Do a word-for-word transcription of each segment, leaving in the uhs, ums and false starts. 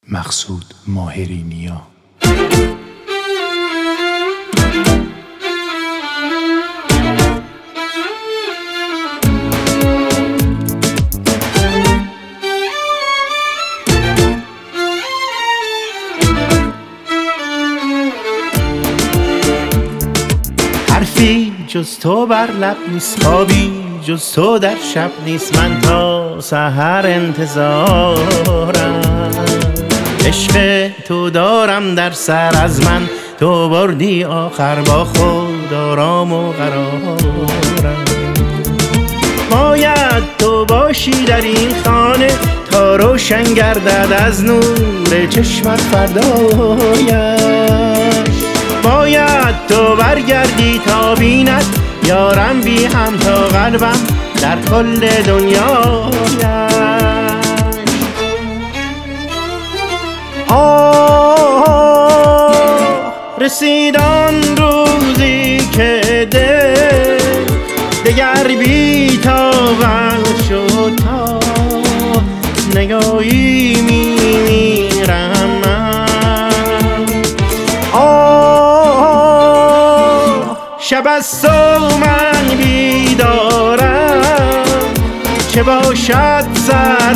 مقصود ماهرینیا. حرفی جز تو بر لب نیست، خوابی جز تو در شب نیست، من تا سحر انتظارم. عشق تو دارم در سر، از من تو بردی آخر، با خود آرام و قرارم. باید تو باشی در این خانه تا روشن گردد از نور چشمت فردایش. باید تو برگردی تا بیند یارم بی هم تا قلبم در کل دنیایش. آه رسید آن روزی که دل دگر بی طاقت شد، تا نگاهی می میرم من. آه شب از تو من بیدارم، چه باشد سر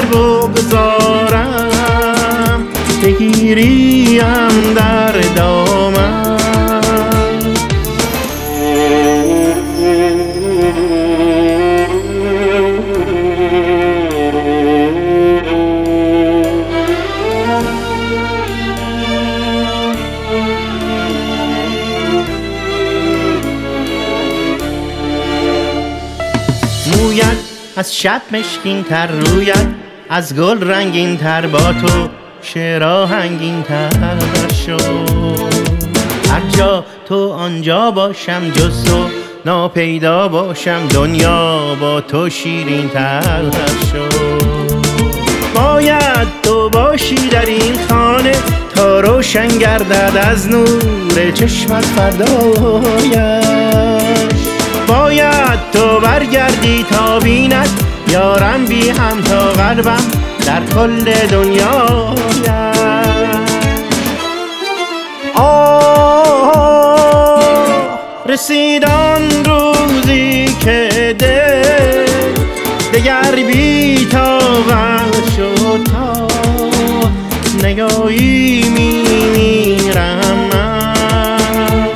بگذارم، بگیریم در دامن. مویت از شب مشکین تر، رویت از گل رنگین تر، با تو شعر آهنگین تر شد. هر جا تو آنجا باشم، جز تو ناپیدا باشم، دنیا با تو شیرین تر شد. باید تو باشی در این خانه تا روشن گردد از نور چشمت فردایش. باید تو برگردی تا بیند یارم بی هم تا قلبم در کل دنیایش. آه رسید آن روزی که دل دگر بی طاقت شد، تا نگاهی می میرم من.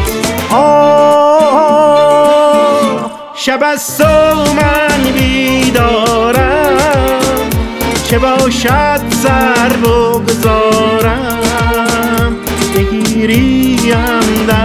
آه شب از تو من بیدارم، چه باشد سر بگذارم، بگیریم در